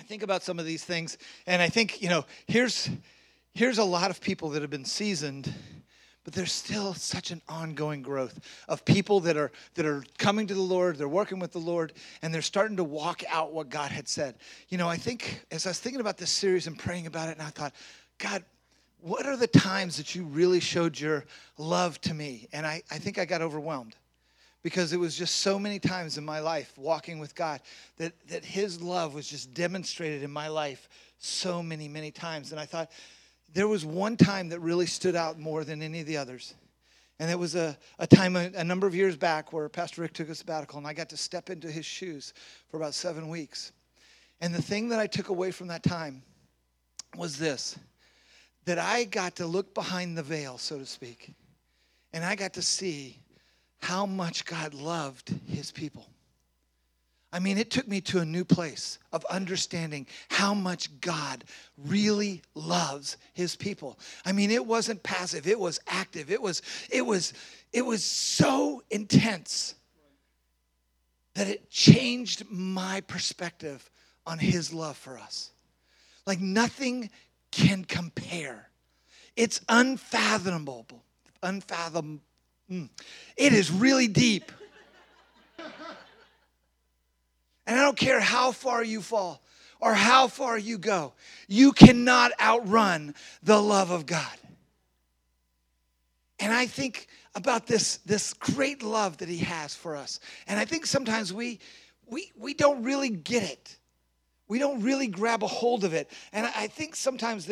think about some of these things, and I think, here's a lot of people that have been seasoned, but there's still such an ongoing growth of people that are coming to the Lord, they're working with the Lord, and they're starting to walk out what God had said. I think as I was thinking about this series and praying about it, and I thought, God, what are the times that you really showed your love to me? And I think I got overwhelmed because it was just so many times in my life walking with God that his love was just demonstrated in my life so many, many times. And I thought, there was one time that really stood out more than any of the others. And it was a time a number of years back where Pastor Rick took a sabbatical, and I got to step into his shoes for about 7 weeks. And the thing that I took away from that time was this, that I got to look behind the veil, so to speak, and I got to see how much God loved his people. I mean, it took me to a new place of understanding how much God really loves his people. I mean, it wasn't passive, it was active. It was so intense that it changed my perspective on his love for us. Like nothing can compare. It's unfathomable. It is really deep. And I don't care how far you fall or how far you go, you cannot outrun the love of God. And I think about this great love that he has for us. And I think sometimes we don't really get it. We don't really grab a hold of it. And I think sometimes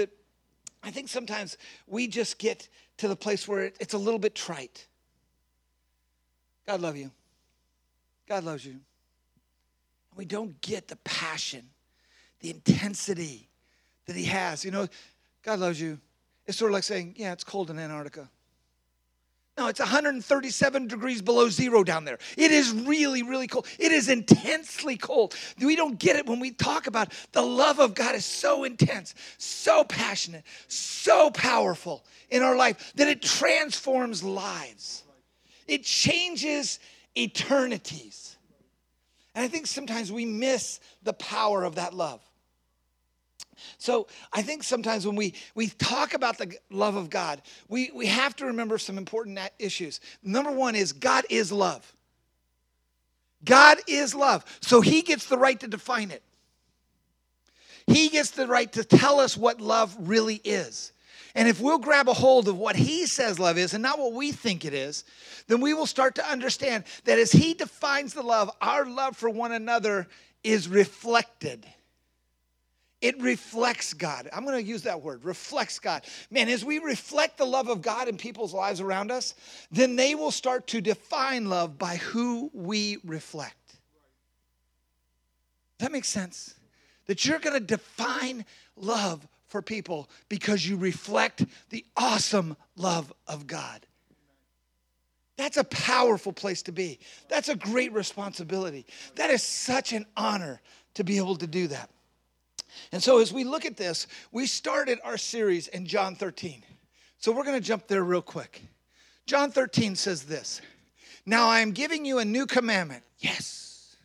we just get to the place where it's a little bit trite. God love you. God loves you. We don't get the passion, the intensity that he has. God loves you. It's sort of like saying, yeah, it's cold in Antarctica. No, it's 137 degrees below zero down there. It is really, really cold. It is intensely cold. We don't get it when we talk about the love of God is so intense, so passionate, so powerful in our life that it transforms lives. It changes eternities. And I think sometimes we miss the power of that love. So I think sometimes when we talk about the love of God, we have to remember some important issues. Number one is God is love. God is love. So he gets the right to define it. He gets the right to tell us what love really is. And if we'll grab a hold of what he says love is and not what we think it is, then we will start to understand that as he defines the love, our love for one another is reflected. It reflects God. I'm going to use that word, reflects God. Man, as we reflect the love of God in people's lives around us, then they will start to define love by who we reflect. Does that make sense? That you're going to define love for people because you reflect the awesome love of God. That's a powerful place to be. That's a great responsibility. That is such an honor to be able to do that. And so as we look at this, we started our series in John 13. So we're going to jump there real quick. John 13 says this, "Now I am giving you a new commandment." Yes.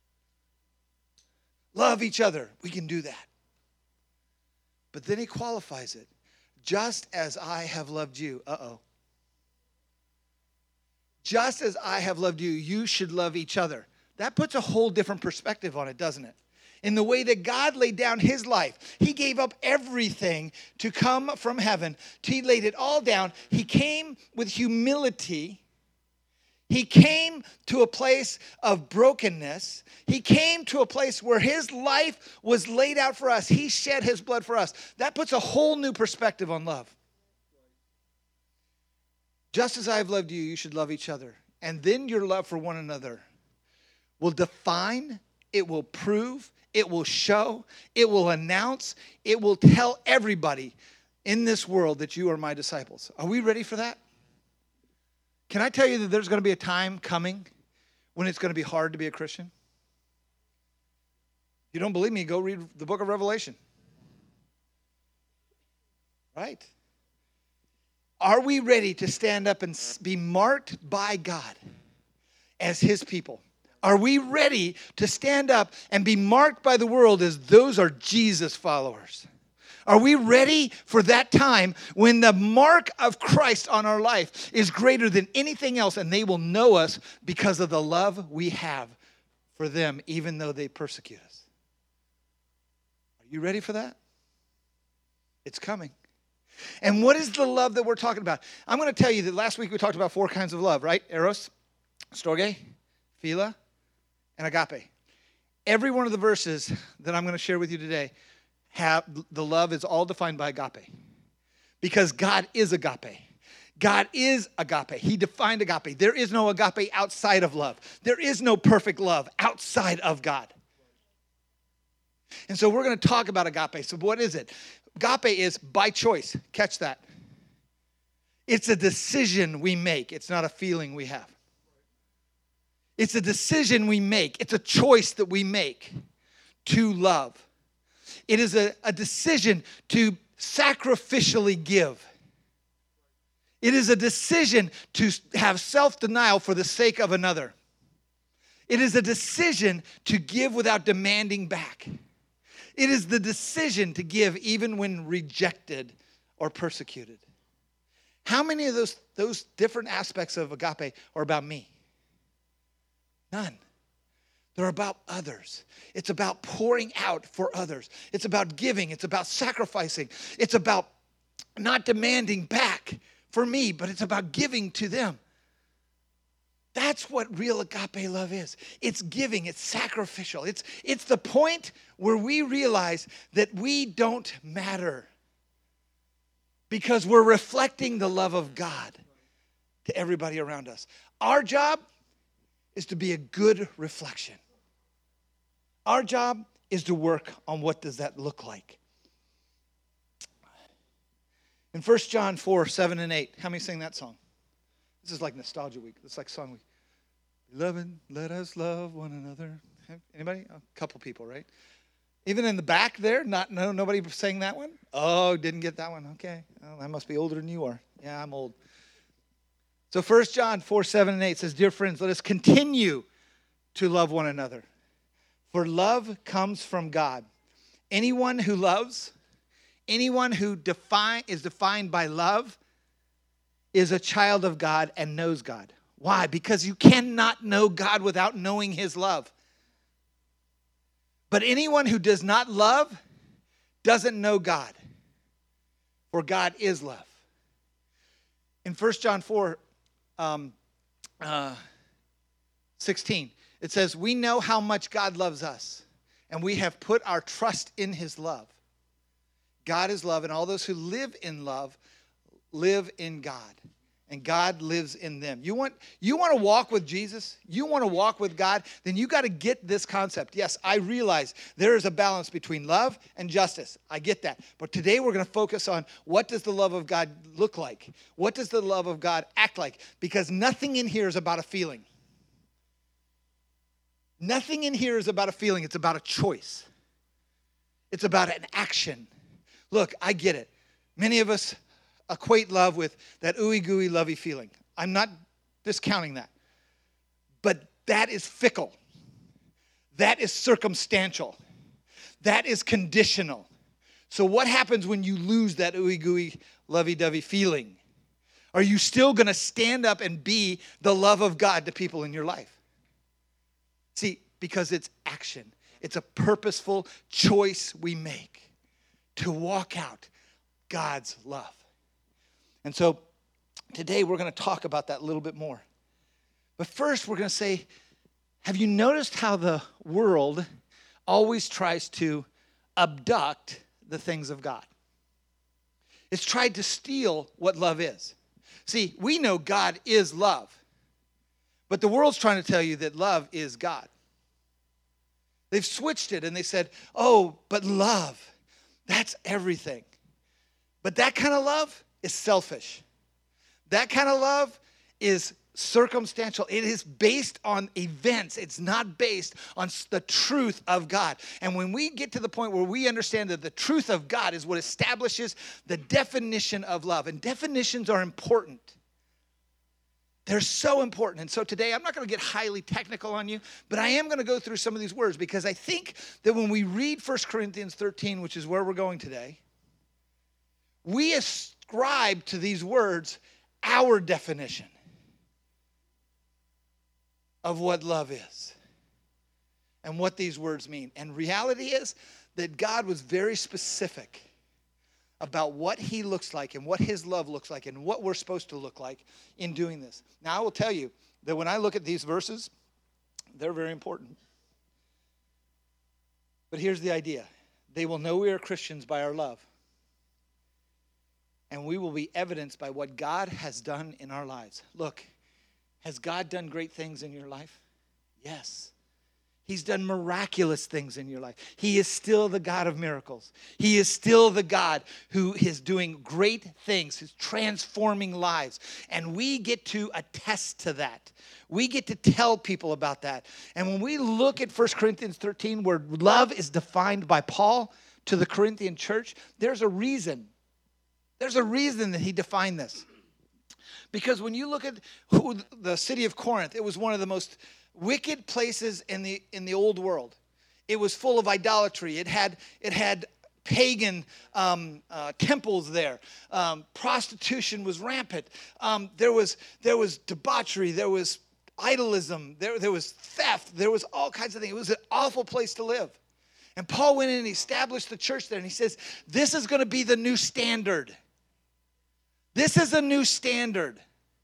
Love each other. We can do that. But then he qualifies it. "Just as I have loved you." Just as I have loved you, you should love each other. That puts a whole different perspective on it, doesn't it? In the way that God laid down his life. He gave up everything to come from heaven. He laid it all down. He came with humility. He came to a place of brokenness. He came to a place where his life was laid out for us. He shed his blood for us. That puts a whole new perspective on love. Just as I have loved you, you should love each other. And then your love for one another will define, it will prove, it will show, it will announce, it will tell everybody in this world that you are my disciples. Are we ready for that? Can I tell you that there's going to be a time coming when it's going to be hard to be a Christian? If you don't believe me, go read the book of Revelation. Right? Are we ready to stand up and be marked by God as his people? Are we ready to stand up and be marked by the world as those are Jesus followers? Are we ready for that time when the mark of Christ on our life is greater than anything else, and they will know us because of the love we have for them, even though they persecute us? Are you ready for that? It's coming. And what is the love that we're talking about? I'm going to tell you that last week we talked about 4 kinds of love, right? Eros, storge, philia, and agape. Every one of the verses that I'm going to share with you today have the love is all defined by agape. Because God is agape. God is agape. He defined agape. There is no agape outside of love. There is no perfect love outside of God. And so we're going to talk about agape. So what is it? Agape is by choice. Catch that. It's a decision we make. It's not a feeling we have. It's a decision we make. It's a choice that we make to love. It is a decision to sacrificially give. It is a decision to have self-denial for the sake of another. It is a decision to give without demanding back. It is the decision to give even when rejected or persecuted. How many of those different aspects of agape are about me? None. They're about others. It's about pouring out for others. It's about giving. It's about sacrificing. It's about not demanding back for me, but it's about giving to them. That's what real agape love is. It's giving. It's sacrificial. It's the point where we realize that we don't matter because we're reflecting the love of God to everybody around us. Our job is to be a good reflection. Our job is to work on what does that look like. In 1 John 4, 7 and 8, how many sing that song? This is like Nostalgia Week. It's like Song Week. Beloved, let us love one another. Anybody? A couple people, right? Even in the back there, nobody sang that one? Oh, didn't get that one. Okay. Well, I must be older than you are. Yeah, I'm old. So 1 John 4, 7 and 8 says, Dear friends, let us continue to love one another. For love comes from God. Anyone who loves, anyone who is defined by love is a child of God and knows God. Why? Because you cannot know God without knowing his love. But anyone who does not love doesn't know God, for God is love. In 1 John 4, 16, it says, we know how much God loves us, and we have put our trust in his love. God is love, and all those who live in love live in God, and God lives in them. You want to walk with Jesus? You want to walk with God? Then you got to get this concept. Yes, I realize there is a balance between love and justice. I get that. But today we're going to focus on what does the love of God look like? What does the love of God act like? Because nothing in here is about a feeling. Nothing in here is about a feeling. It's about a choice. It's about an action. Look, I get it. Many of us equate love with that ooey-gooey, lovey feeling. I'm not discounting that. But that is fickle. That is circumstantial. That is conditional. So what happens when you lose that ooey-gooey, lovey-dovey feeling? Are you still going to stand up and be the love of God to people in your life? See, because it's action. It's a purposeful choice we make to walk out God's love. And so today we're going to talk about that a little bit more. But first we're going to say, have you noticed how the world always tries to abduct the things of God? It's tried to steal what love is. See, we know God is love. But the world's trying to tell you that love is God. They've switched it and they said, oh, but love, that's everything. But that kind of love is selfish. That kind of love is circumstantial. It is based on events. It's not based on the truth of God. And when we get to the point where we understand that the truth of God is what establishes the definition of love, and definitions are important. They're so important. And so today, I'm not going to get highly technical on you, but I am going to go through some of these words because I think that when we read 1 Corinthians 13, which is where we're going today, we ascribe to these words our definition of what love is and what these words mean. And reality is that God was very specific about what he looks like and what his love looks like and what we're supposed to look like in doing this. Now, I will tell you that when I look at these verses, they're very important. But here's the idea. They will know we are Christians by our love. And we will be evidenced by what God has done in our lives. Look, has God done great things in your life? Yes. He's done miraculous things in your life. He is still the God of miracles. He is still the God who is doing great things, who's transforming lives. And we get to attest to that. We get to tell people about that. And when we look at 1 Corinthians 13, where love is defined by Paul to the Corinthian church, there's a reason. There's a reason that he defined this. Because when you look at the city of Corinth, it was one of the most wicked places in the old world. It was full of idolatry. It had pagan temples there. Prostitution was rampant. There was debauchery. There was idolism. There was theft. There was all kinds of things. It was an awful place to live. And Paul went in and he established the church there. And he says, this is going to be the new standard. This is a new standard.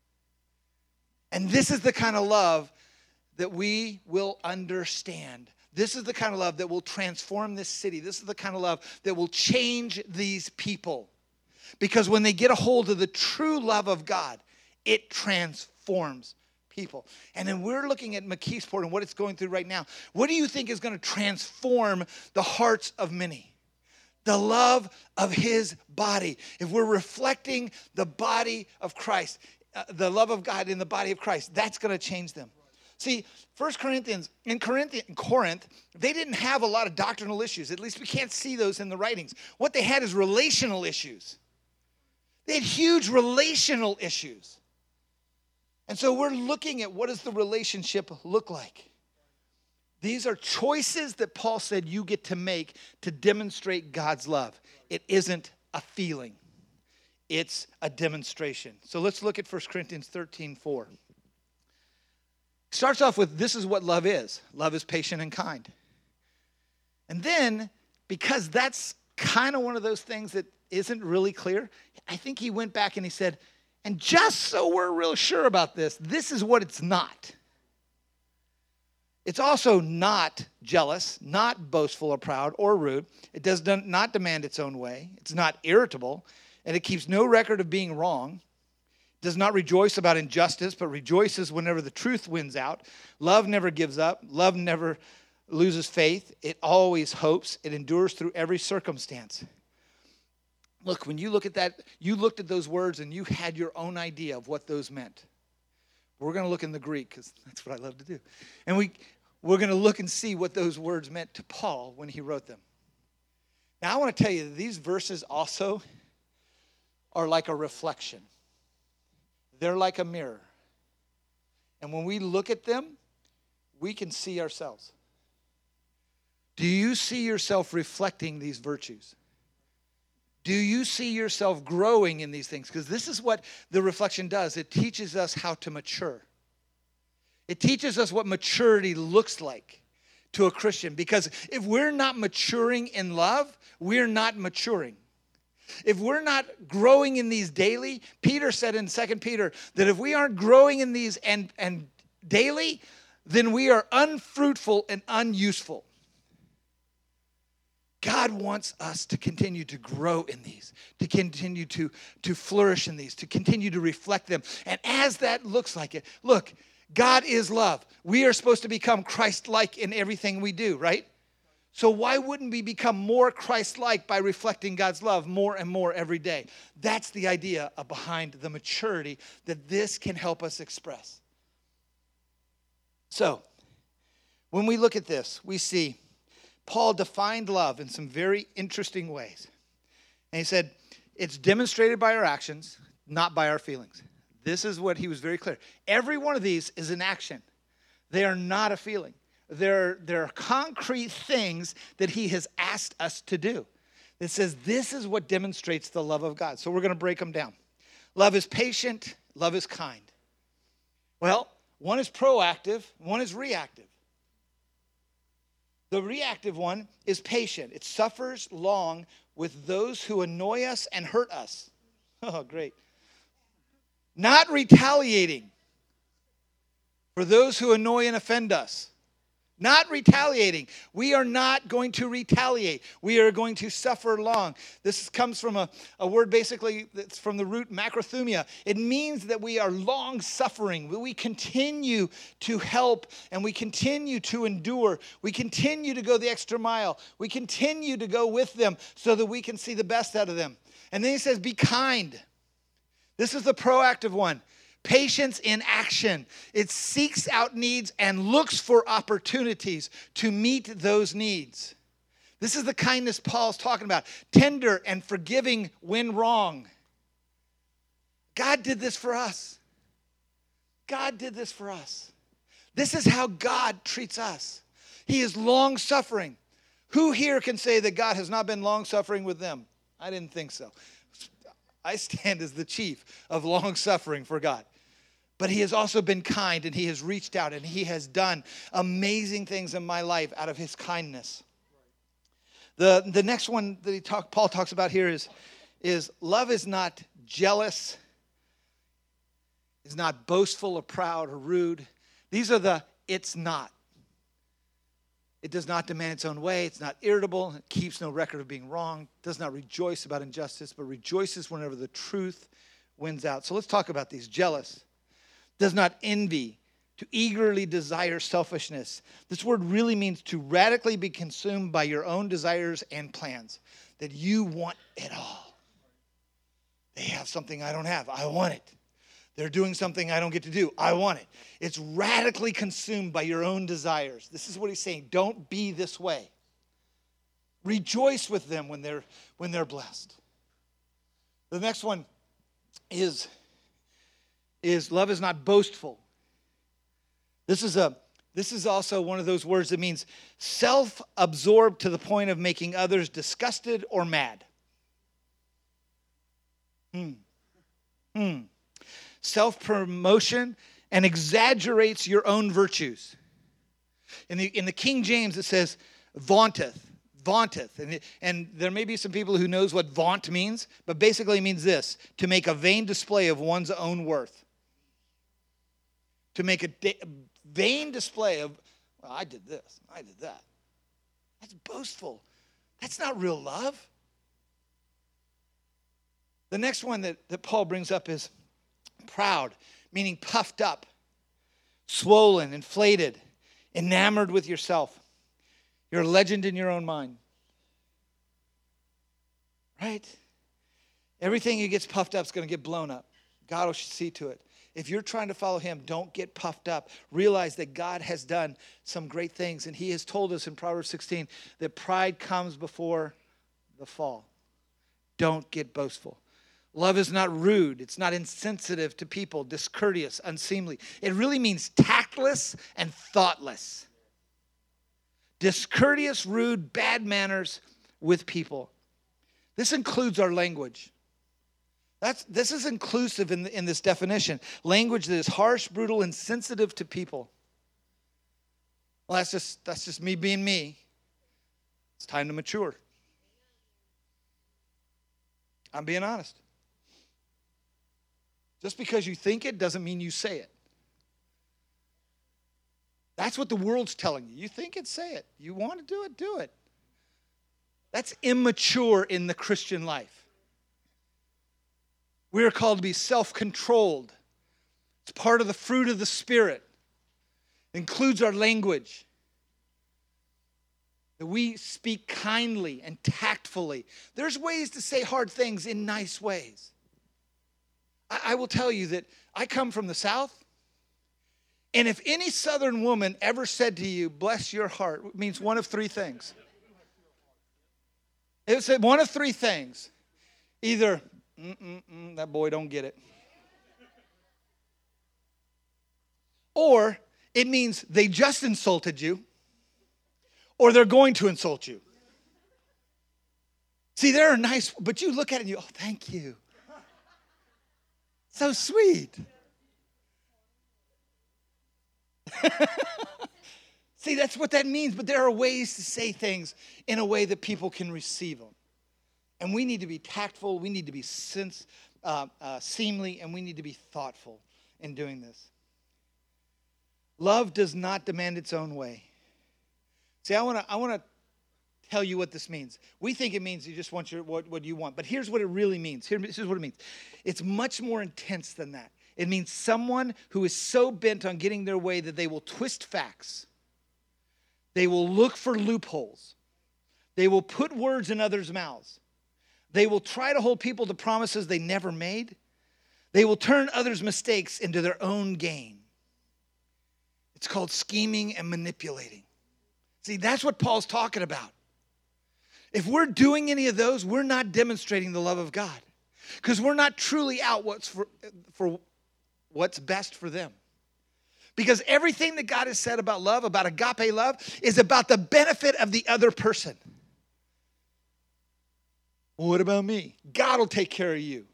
And this is the kind of love that we will understand. This is the kind of love that will transform this city. This is the kind of love that will change these people. Because when they get a hold of the true love of God, it transforms people. And then we're looking at McKeesport and what it's going through right now. What do you think is going to transform the hearts of many? The love of his body. If we're reflecting the body of Christ, the love of God in the body of Christ, that's going to change them. See, 1 Corinthians, in Corinth, they didn't have a lot of doctrinal issues. At least we can't see those in the writings. What they had is relational issues. They had huge relational issues. And so we're looking at what does the relationship look like. These are choices that Paul said you get to make to demonstrate God's love. It isn't a feeling. It's a demonstration. So let's look at 1 Corinthians 13:4. Starts off with, this is what love is. Love is patient and kind. And then, because that's kind of one of those things that isn't really clear, I think he went back and he said, and just so we're real sure about this, this is what it's not. It's also not jealous, not boastful or proud or rude. It does not demand its own way. It's not irritable, and it keeps no record of being wrong. It does not rejoice about injustice, but rejoices whenever the truth wins out. Love never gives up. Love never loses faith. It always hopes. It endures through every circumstance. Look, when you look at that, you looked at those words and you had your own idea of what those meant. We're going to look in the Greek because that's what I love to do. And we're going to look and see what those words meant to Paul when he wrote them. Now, I want to tell you that these verses also are like a reflection. They're like a mirror. And when we look at them, we can see ourselves. Do you see yourself reflecting these virtues? Do you see yourself growing in these things? Because this is what the reflection does. It teaches us how to mature. It teaches us what maturity looks like to a Christian. Because if we're not maturing in love, we're not maturing. If we're not growing in these daily, Peter said in 2 Peter that if we aren't growing in these and daily, then we are unfruitful and unuseful. God wants us to continue to grow in these, to continue to flourish in these, to continue to reflect them. And as that looks like it, look, God is love. We are supposed to become Christ-like in everything we do, right? So why wouldn't we become more Christ-like by reflecting God's love more and more every day? That's the idea behind the maturity that this can help us express. So, when we look at this, we see Paul defined love in some very interesting ways. And he said, it's demonstrated by our actions, not by our feelings. This is what he was very clear. Every one of these is an action. They are not a feeling. They're concrete things that he has asked us to do. It says this is what demonstrates the love of God. So we're going to break them down. Love is patient. Love is kind. Well, one is proactive. One is reactive. The reactive one is patient. It suffers long with those who annoy us and hurt us. Oh, great. Not retaliating for those who annoy and offend us. Not retaliating. We are not going to retaliate. We are going to suffer long. This comes from a word basically that's from the root macrothumia. It means that we are long suffering. We continue to help and we continue to endure. We continue to go the extra mile. We continue to go with them so that we can see the best out of them. And then he says, be kind. This is the proactive one. Patience in action. It seeks out needs and looks for opportunities to meet those needs. This is the kindness Paul's talking about. Tender and forgiving when wrong. God did this for us. God did this for us. This is how God treats us. He is long-suffering. Who here can say that God has not been long-suffering with them? I didn't think so. I stand as the chief of long-suffering for God. But he has also been kind, and he has reached out, and he has done amazing things in my life out of his kindness. The next one that Paul talks about here is love is not jealous, is not boastful or proud or rude. These are the it's not. It does not demand its own way. It's not irritable. It keeps no record of being wrong. Does not rejoice about injustice, but rejoices whenever the truth wins out. So let's talk about these. Jealous. Does not envy. To eagerly desire selfishness. This word really means to radically be consumed by your own desires and plans. That you want it all. They have something I don't have. I want it. They're doing something I don't get to do. I want it. It's radically consumed by your own desires. This is what he's saying. Don't be this way. Rejoice with them when they're blessed. The next one is love is not boastful. This is also one of those words that means self-absorbed to the point of making others disgusted or mad. Self-promotion and exaggerates your own virtues. In the King James, it says vaunteth. And there may be some people who knows what vaunt means, but basically it means this, to make a vain display of one's own worth. To make a vain display of, well, I did this, I did that. That's boastful. That's not real love. The next one that Paul brings up is proud, meaning puffed up, swollen, inflated, enamored with yourself. You're a legend in your own mind. Right? Everything that gets puffed up is going to get blown up. God will see to it. If you're trying to follow him, don't get puffed up. Realize that God has done some great things. And he has told us in Proverbs 16 that pride comes before the fall. Don't get boastful. Love is not rude. It's not insensitive to people, discourteous, unseemly. It really means tactless and thoughtless. Discourteous, rude, bad manners with people. This includes our language. This is inclusive in this definition. Language that is harsh, brutal, insensitive to people. Well, that's just me being me. It's time to mature. I'm being honest. Just because you think it doesn't mean you say it. That's what the world's telling you. You think it, say it. You want to do it, do it. That's immature in the Christian life. We are called to be self-controlled. It's part of the fruit of the Spirit. It includes our language. That we speak kindly and tactfully. There's ways to say hard things in nice ways. I will tell you that I come from the South. And if any Southern woman ever said to you, bless your heart, it means one of three things. It said one of three things. Either, that boy don't get it. or it means they just insulted you, or they're going to insult you. See, they're nice, but you look at it and you, oh, thank you. So sweet. See, that's what that means, but there are ways to say things in a way that people can receive them. And we need to be tactful, we need to be seemly, and we need to be thoughtful in doing this. Love does not demand its own way. See, I want to tell you what this means. We think it means you just want what you want, but here's what it really means. Here's what it means. It's much more intense than that. It means someone who is so bent on getting their way that they will twist facts. They will look for loopholes. They will put words in others' mouths. They will try to hold people to promises they never made. They will turn others' mistakes into their own gain. It's called scheming and manipulating. See, that's what Paul's talking about. If we're doing any of those, we're not demonstrating the love of God, because we're not truly out for what's best for them. Because everything that God has said about love, about agape love, is about the benefit of the other person. Well, what about me? God will take care of you.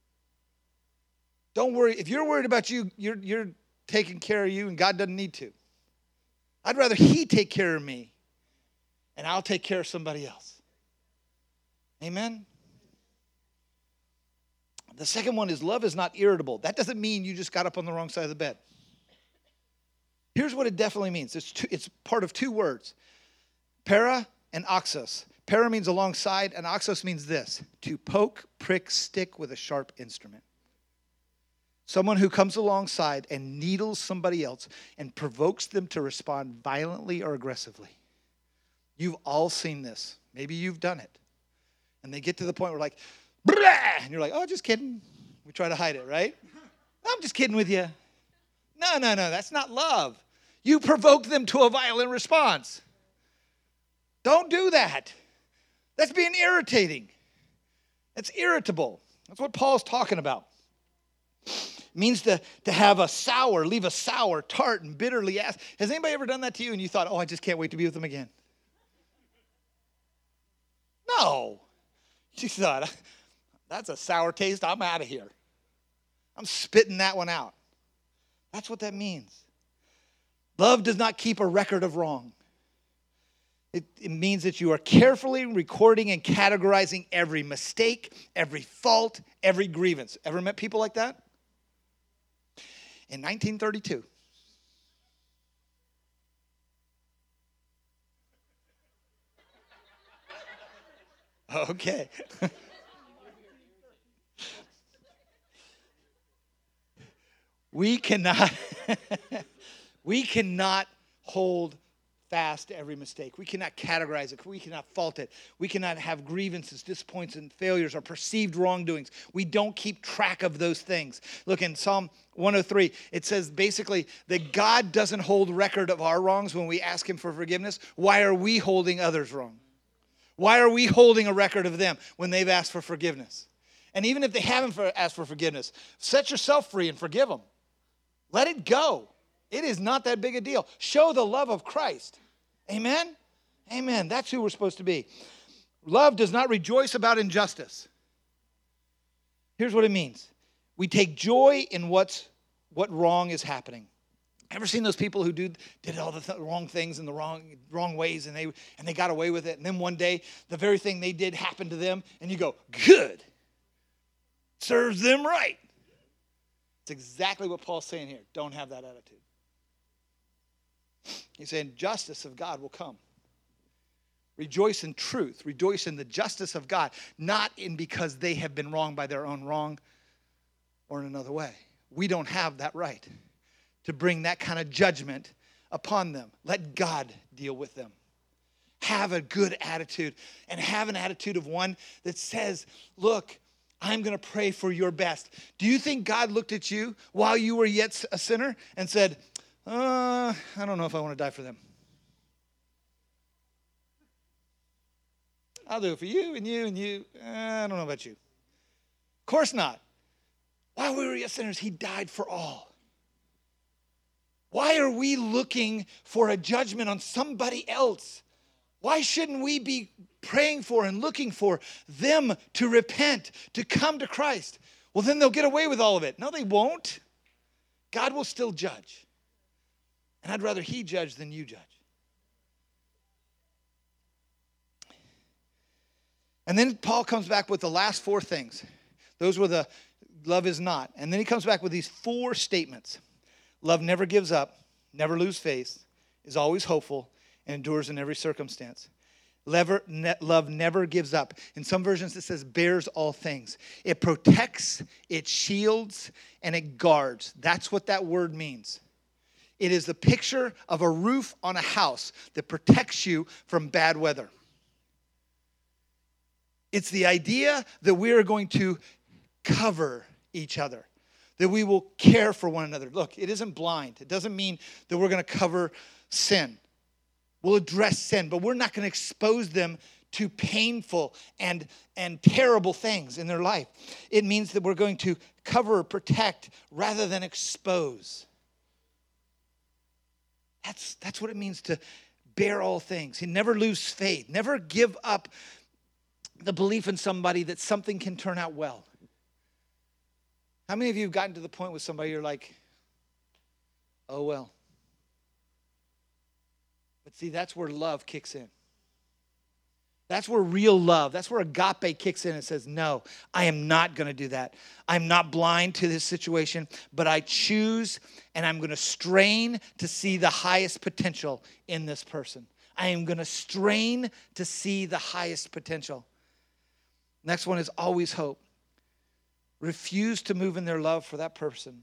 Don't worry. If you're worried about you, you're taking care of you, and God doesn't need to. I'd rather He take care of me, and I'll take care of somebody else. Amen? The second one is love is not irritable. That doesn't mean you just got up on the wrong side of the bed. Here's what it definitely means. It's part of two words, para and oxos. Para means alongside, and oxos means this: to poke, prick, stick with a sharp instrument. Someone who comes alongside and needles somebody else and provokes them to respond violently or aggressively. You've all seen this. Maybe you've done it. And they get to the point where like, blah, and you're like, oh, just kidding. We try to hide it, right? I'm just kidding with you. No, that's not love. You provoke them to a violent response. Don't do that. That's being irritating. That's irritable. That's what Paul's talking about. It means to have leave a sour, tart, and bitterly acid. Has anybody ever done that to you and you thought, oh, I just can't wait to be with them again? No. You thought, that's a sour taste. I'm out of here. I'm spitting that one out. That's what that means. Love does not keep a record of wrong. It means that you are carefully recording and categorizing every mistake, every fault, every grievance. Ever met people like that? In 1932. Okay. We cannot hold fast to every mistake. We cannot categorize it. We cannot fault it. We cannot have grievances, disappointments, and failures, or perceived wrongdoings. We don't keep track of those things. Look, in Psalm 103, it says basically that God doesn't hold record of our wrongs when we ask Him for forgiveness. Why are we holding others wrong? Why are we holding a record of them when they've asked for forgiveness? And even if they haven't asked for forgiveness, set yourself free and forgive them. Let it go. It is not that big a deal. Show the love of Christ. Amen? Amen. That's who we're supposed to be. Love does not rejoice about injustice. Here's what it means. We take joy in what wrong is happening. Ever seen those people who did all the wrong things in the wrong ways and they got away with it, and then one day the very thing they did happened to them and you go, good. Serves them right. It's exactly what Paul's saying here. Don't have that attitude. He's saying justice of God will come. Rejoice in truth. Rejoice in the justice of God, not in because they have been wronged by their own wrong or in another way. We don't have that right to bring that kind of judgment upon them. Let God deal with them. Have a good attitude, and have an attitude of one that says, look, I'm going to pray for your best. Do you think God looked at you while you were yet a sinner and said, I don't know if I want to die for them? I'll do it for you and you and you. I don't know about you. Of course not. While we were yet sinners, He died for all. Why are we looking for a judgment on somebody else? Why shouldn't we be praying for and looking for them to repent, to come to Christ? Well, then they'll get away with all of it. No, they won't. God will still judge. And I'd rather he judge than you judge. And then Paul comes back with the last 4 things. Those were the love is not. And then he comes back with these 4 statements. Love never gives up, never loses faith, is always hopeful, and endures in every circumstance. Love never gives up. In some versions it says bears all things. It protects, it shields, and it guards. That's what that word means. It is the picture of a roof on a house that protects you from bad weather. It's the idea that we are going to cover each other, that we will care for one another. Look, it isn't blind. It doesn't mean that we're going to cover sin. We'll address sin, but we're not going to expose them to painful and terrible things in their life. It means that we're going to cover, protect, rather than expose. That's what it means to bear all things. He never lose faith. Never give up the belief in somebody that something can turn out well. How many of you have gotten to the point with somebody you're like, oh well. But see, that's where love kicks in. That's where real love, that's where agape kicks in and says, no, I am not going to do that. I'm not blind to this situation, but I choose and I'm going to strain to see the highest potential in this person. I am going to strain to see the highest potential. Next one is always hope. Refuse to move in their love for that person.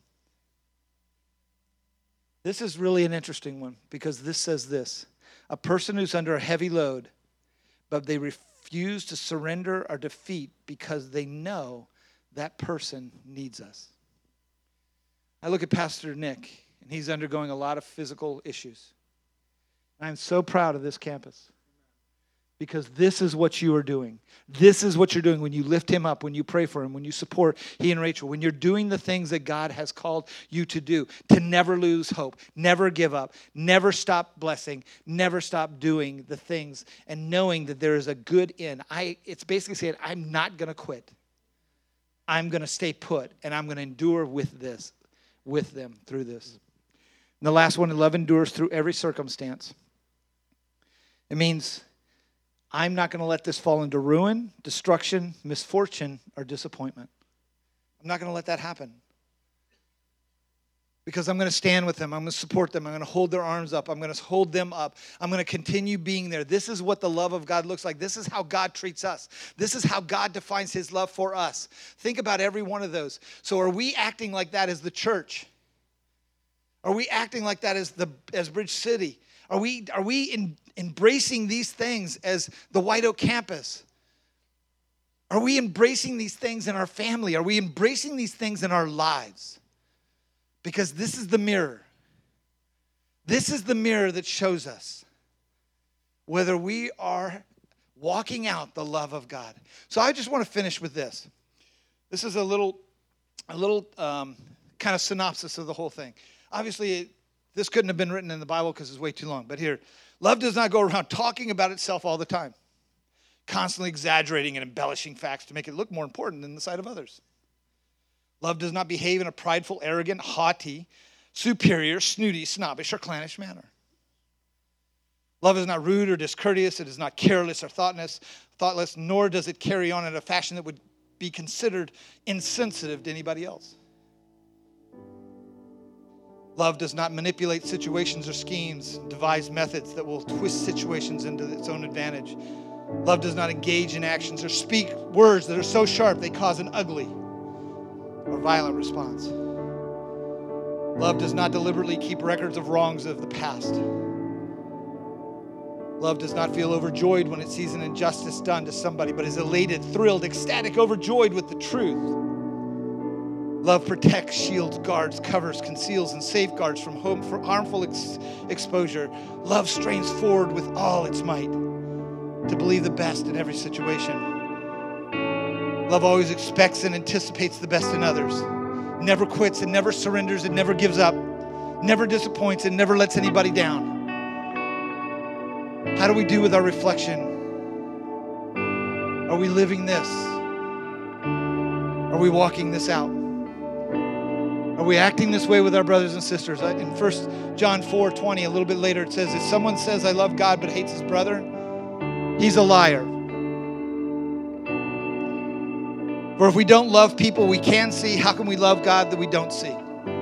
This is really an interesting one because this says this. A person who's under a heavy load, but they refuse to surrender or defeat because they know that person needs us. I look at Pastor Nick, and he's undergoing a lot of physical issues. I'm so proud of this campus. Because this is what you are doing. This is what you're doing when you lift him up, when you pray for him, when you support he and Rachel, when you're doing the things that God has called you to do, to never lose hope, never give up, never stop blessing, never stop doing the things and knowing that there is a good end. It's basically saying, I'm not going to quit. I'm going to stay put, and I'm going to endure with them through this. And the last one, love endures through every circumstance. It means I'm not going to let this fall into ruin, destruction, misfortune, or disappointment. I'm not going to let that happen. Because I'm going to stand with them. I'm going to support them. I'm going to hold their arms up. I'm going to hold them up. I'm going to continue being there. This is what the love of God looks like. This is how God treats us. This is how God defines his love for us. Think about every one of those. So are we acting like that as the church? Are we acting like that as Bridge City? Are we embracing these things as the White Oak campus? Are we embracing these things in our family? Are we embracing these things in our lives? Because this is the mirror. This is the mirror that shows us whether we are walking out the love of God. So I just want to finish with this. This is a little kind of synopsis of the whole thing. Obviously, this couldn't have been written in the Bible because it's way too long. But here, love does not go around talking about itself all the time, constantly exaggerating and embellishing facts to make it look more important in the sight of others. Love does not behave in a prideful, arrogant, haughty, superior, snooty, snobbish, or clannish manner. Love is not rude or discourteous. It is not careless or thoughtless, nor does it carry on in a fashion that would be considered insensitive to anybody else. Love does not manipulate situations or schemes, devise methods that will twist situations into its own advantage. Love does not engage in actions or speak words that are so sharp they cause an ugly or violent response. Love does not deliberately keep records of wrongs of the past. Love does not feel overjoyed when it sees an injustice done to somebody, but is elated, thrilled, ecstatic, overjoyed with the truth. Love protects, shields, guards, covers, conceals, and safeguards from harmful exposure. Love strains forward with all its might to believe the best in every situation. Love always expects and anticipates the best in others. Never quits and never surrenders and never gives up. never disappoints, and never lets anybody down. How do we do with our reflection? Are we living this? Are we walking this out? Are we acting this way with our brothers and sisters? In 1 John 4:20, a little bit later, it says, if someone says, I love God but hates his brother, he's a liar. For if we don't love people we can see, how can we love God that we don't see?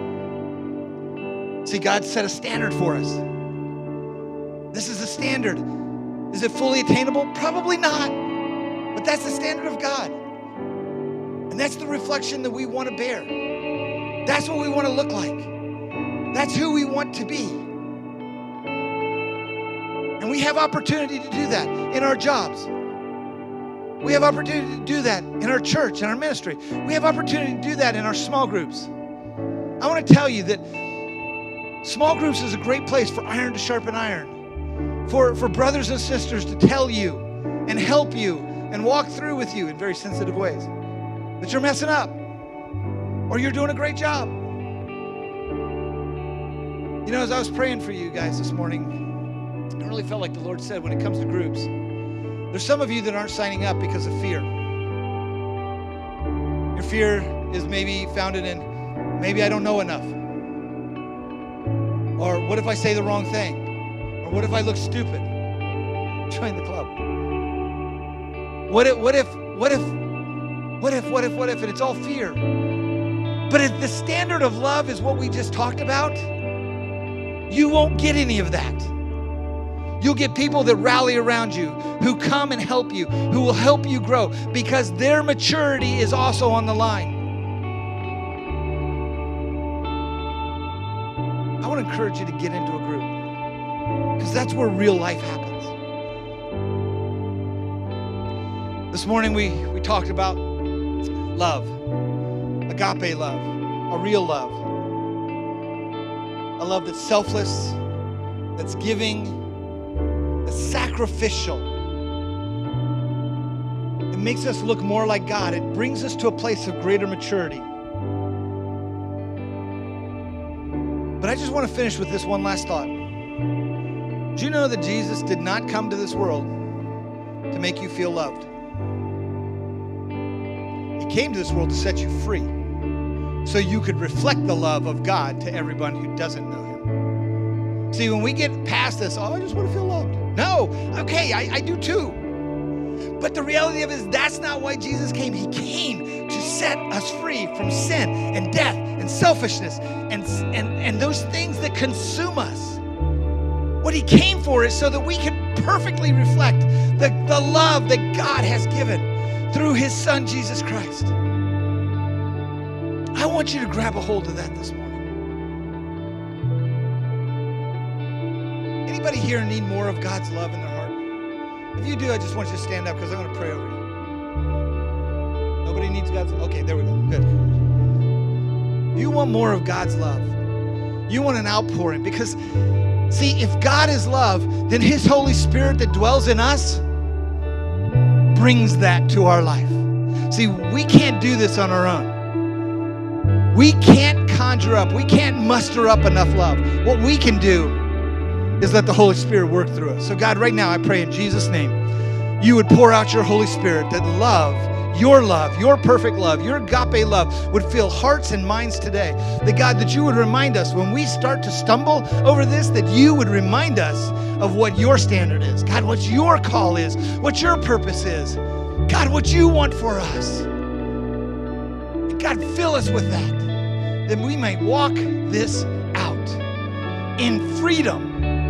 See, God set a standard for us. This is the standard. Is it fully attainable? Probably not. But that's the standard of God. And that's the reflection that we want to bear. That's what we want to look like. That's who we want to be. And we have opportunity to do that in our jobs. We have opportunity to do that in our church, in our ministry. We have opportunity to do that in our small groups. I want to tell you that small groups is a great place for iron to sharpen iron, for brothers and sisters to tell you and help you and walk through with you in very sensitive ways that you're messing up or you're doing a great job. You know, as I was praying for you guys this morning, I really felt like the Lord said when it comes to groups, there's some of you that aren't signing up because of fear. Your fear is maybe founded in, maybe I don't know enough. Or what if I say the wrong thing? Or what if I look stupid? Join the club. What if, and it's all fear. But if the standard of love is what we just talked about, you won't get any of that. You'll get people that rally around you, who come and help you, who will help you grow, because their maturity is also on the line. I want to encourage you to get into a group, because that's where real life happens. This morning we talked about love, agape love, a real love, a love that's selfless, that's giving, that's sacrificial. It makes us look more like God. It brings us to a place of greater maturity. But I just want to finish with this one last thought. Do you know that Jesus did not come to this world to make you feel loved? He came to this world to set you free so you could reflect the love of God to everyone who doesn't know him. See, when we get past this, I just want to feel loved. No, okay, I do too. But the reality of it is that's not why Jesus came. He came to set us free from sin and death and selfishness and those things that consume us. What he came for is so that we can perfectly reflect the love that God has given through his son, Jesus Christ. I want you to grab a hold of that this morning. Anybody here need more of God's love in their heart? If you do, I just want you to stand up because I'm going to pray over you. Nobody needs God's love? Okay, there we go. Good. You want more of God's love. You want an outpouring because, see, if God is love, then his Holy Spirit that dwells in us brings that to our life. See, we can't do this on our own. We can't conjure up, we can't muster up enough love. What we can do is let the Holy Spirit work through us. So God, right now I pray in Jesus' name, you would pour out your Holy Spirit, that love, your perfect love, your agape love would fill hearts and minds today. That God, that you would remind us when we start to stumble over this, that you would remind us of what your standard is. God, what your call is, what your purpose is. God, what you want for us. And God, fill us with that we might walk this out in freedom.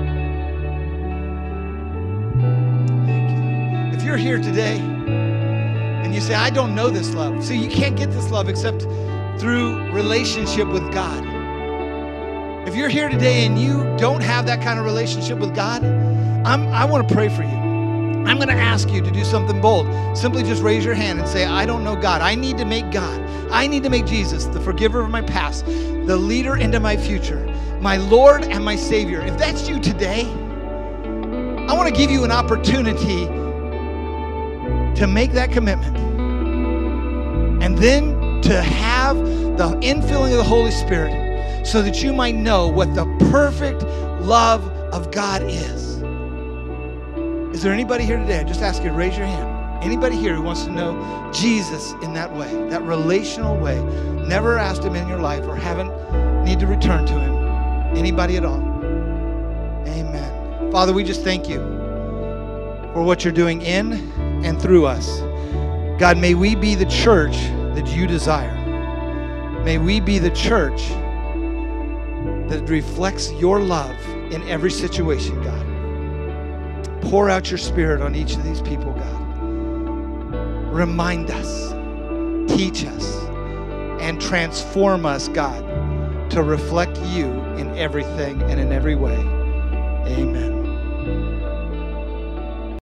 If you're here today and you say, I don't know this love. See, you can't get this love except through relationship with God. If you're here today and you don't have that kind of relationship with God, I want to pray for you. I'm going to ask you to do something bold. Simply just raise your hand and say, I don't know God. I need to make God. I need to make Jesus the forgiver of my past, the leader into my future, my Lord and my Savior. If that's you today, I want to give you an opportunity to make that commitment. And then to have the infilling of the Holy Spirit so that you might know what the perfect love of God is. Is there anybody here today? I just ask you to raise your hand. Anybody here who wants to know Jesus in that way, that relational way, never asked him in your life or haven't need to return to him? Anybody at all? Amen. Father, we just thank you for what you're doing in and through us. God, may we be the church that you desire. May we be the church that reflects your love in every situation, God. Pour out your Spirit on each of these people, God. Remind us, teach us, and transform us, God, to reflect you in everything and in every way.